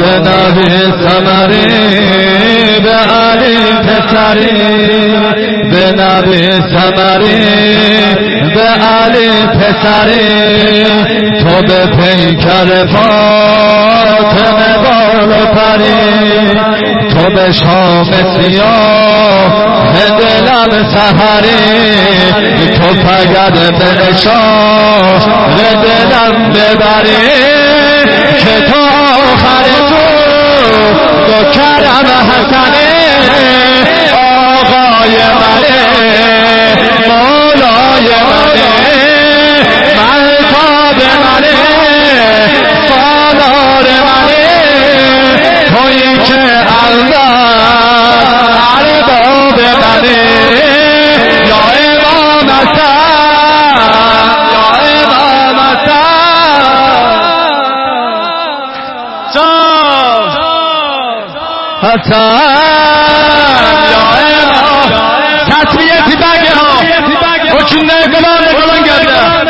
به نبی ثمری به علی پسری به نبی ثمری به علی پسری تو به پیکر فاطمه بالا پری تو به شام سیاه دلم سحری تو فقط به نشان دلم ببری که تو آخر تو کرم حسنه آقای منه مولای منه مهتاب منه سالار منه تویی که الله ارباب منه یا امام حسن یا امام حسن یا امام تصویتی بگه ها حکم نگلان گرده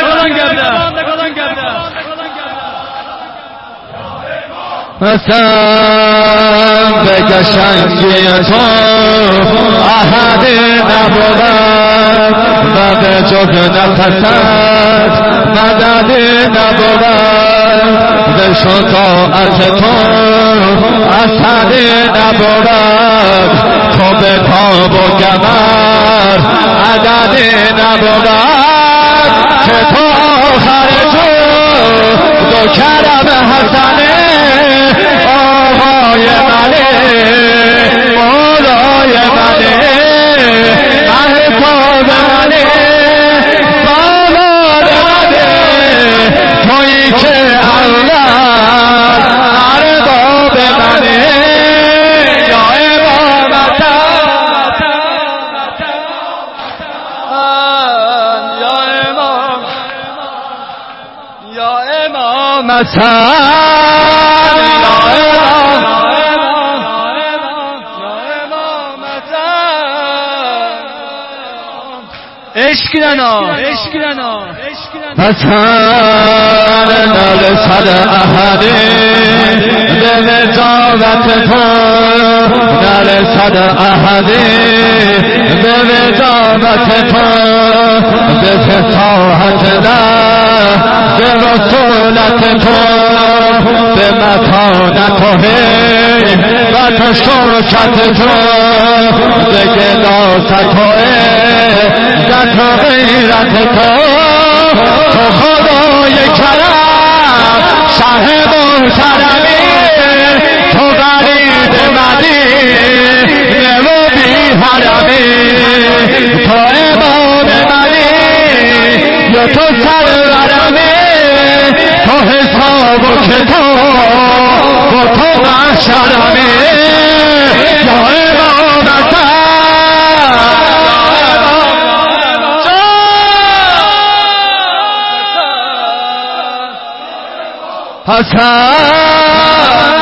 حسن به قشنگی تو احدی نبودد و به جز نفست مددی نبودد به شجاعت تو اثری نبودد تو به تاب و کمر عددی نبودد که تو آخر تو کرم حسنه آقای منه مولای منه مهتاب منه سالار منه تویی که الله ارباب منه یا امام یا امام حسن نرسد احدی به وجاوت تو نرسد احدی به وجاوت تو به فتاحت نه به رسولت تو به متانت و و شرکت تو به گلاست و عزت و غیرت تو تو خدای کرم شه محترمی تو غریب مدینه و بی حرمی تو امام منی یا تو سرورمی تو حساب و کتاب و تو محشرمی یا امام حسن